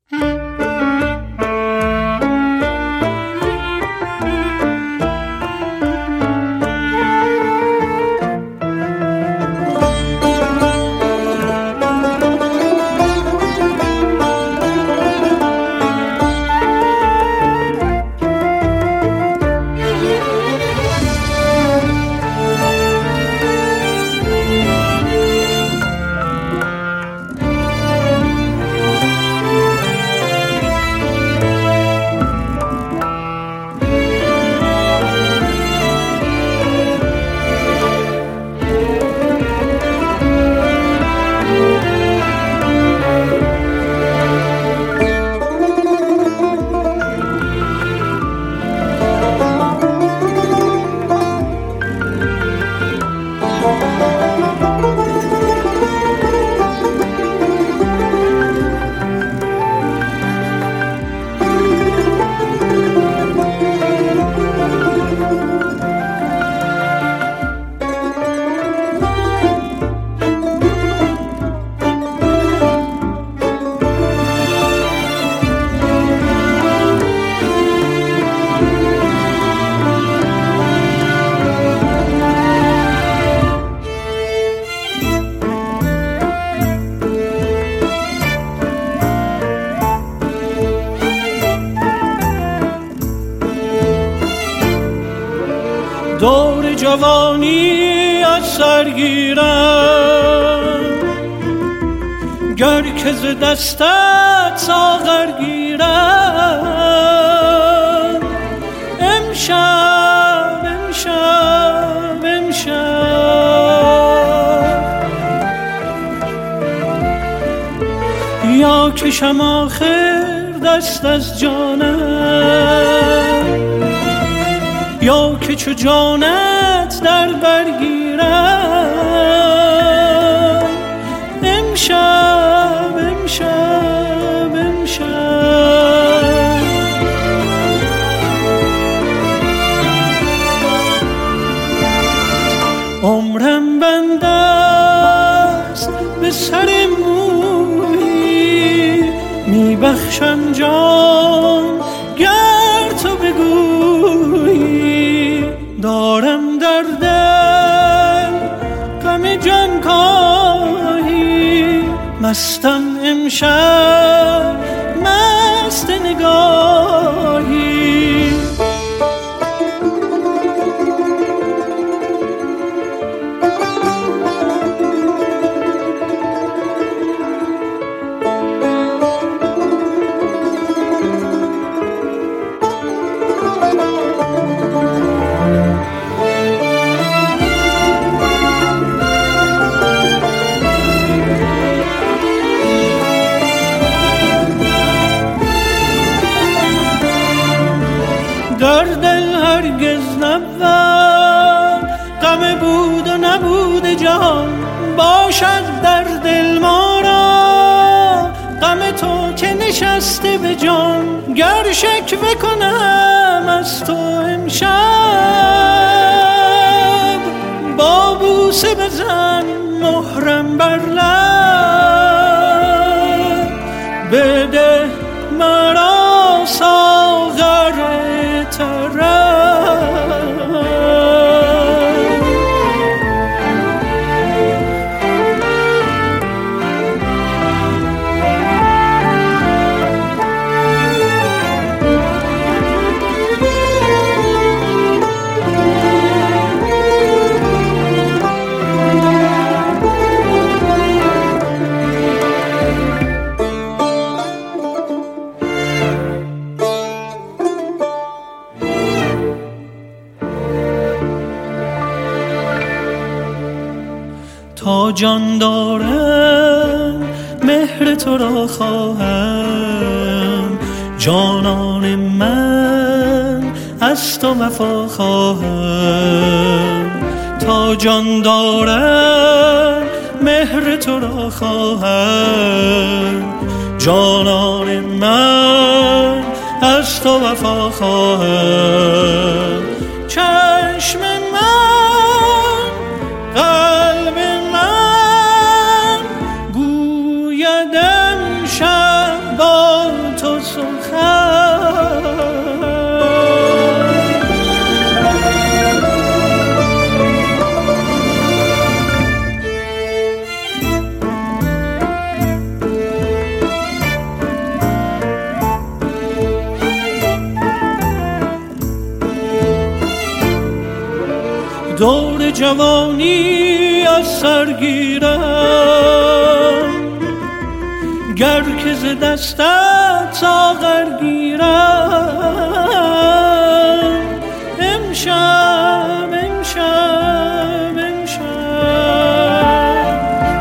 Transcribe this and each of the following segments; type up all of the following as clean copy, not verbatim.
دور جوانی از سرگیرم، گر که ز دستت ساغر گیرم. امشب امشب امشب یا کشم آخر دست از جانم، یا که چو جانت در برگیرم. امشب امشب امشب عمرم بنده است به سر مویی، میبخشم جان گر تو بگویی. دارم در دل غم جانکاهی، مستم امشب مست نگاهی. در دل هرگز نبود غم بود و نبود جهان، باشد در دل ما را غم تو که نشسته به جان. گر شکوه کنم از تو امشب، با بوسه بزن مهرم بر لب. بده مرا ساغر تا جان دارم مهر تو را خواهم، جانان من از تو وفا خواهم. تا جان دارم مهر تو را خواهم، جانان من از تو وفا خواهم. چشم من قلب من گوید امشب با جوانی از سر گیرم، گر که ز دستت ساغر گیرم. امشب امشب امشب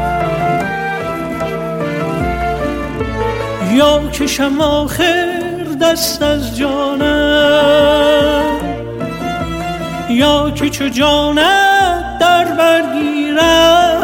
یا کشم آخر دست از جانم، یا که چو جانت در برگیرم.